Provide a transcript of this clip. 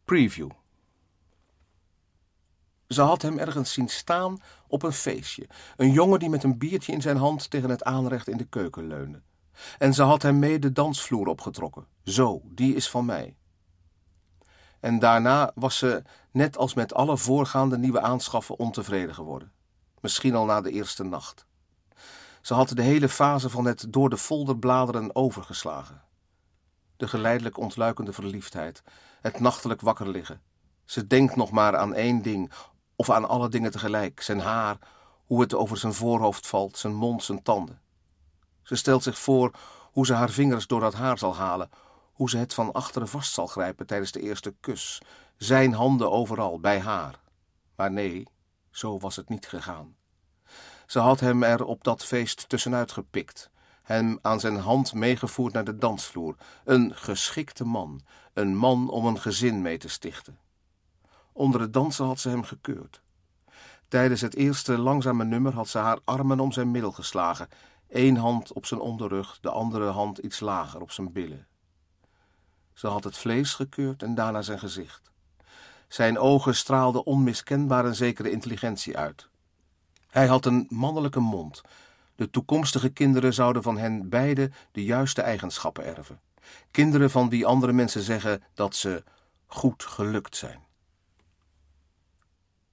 Preview. Ze had hem ergens zien staan op een feestje. Een jongen die met een biertje in zijn hand tegen het aanrecht in de keuken leunde. En ze had hem mee de dansvloer opgetrokken. Zo, die is van mij. En daarna was ze, net als met alle voorgaande nieuwe aanschaffen, ontevreden geworden. Misschien al na de eerste nacht. Ze had de hele fase van het door de folder bladeren overgeslagen. De geleidelijk ontluikende verliefdheid, het nachtelijk wakker liggen. Ze denkt nog maar aan één ding, of aan alle dingen tegelijk. Zijn haar, hoe het over zijn voorhoofd valt, zijn mond, zijn tanden. Ze stelt zich voor hoe ze haar vingers door dat haar zal halen, hoe ze het van achteren vast zal grijpen tijdens de eerste kus. Zijn handen overal, bij haar. Maar nee, zo was het niet gegaan. Ze had hem er op dat feest tussenuit gepikt, hem aan zijn hand meegevoerd naar de dansvloer. Een geschikte man, een man om een gezin mee te stichten. Onder het dansen had ze hem gekeurd. Tijdens het eerste langzame nummer had ze haar armen om zijn middel geslagen, één hand op zijn onderrug, de andere hand iets lager op zijn billen. Ze had het vlees gekeurd en daarna zijn gezicht. Zijn ogen straalden onmiskenbaar een zekere intelligentie uit. Hij had een mannelijke mond. De toekomstige kinderen zouden van hen beiden de juiste eigenschappen erven. Kinderen van wie andere mensen zeggen dat ze goed gelukt zijn.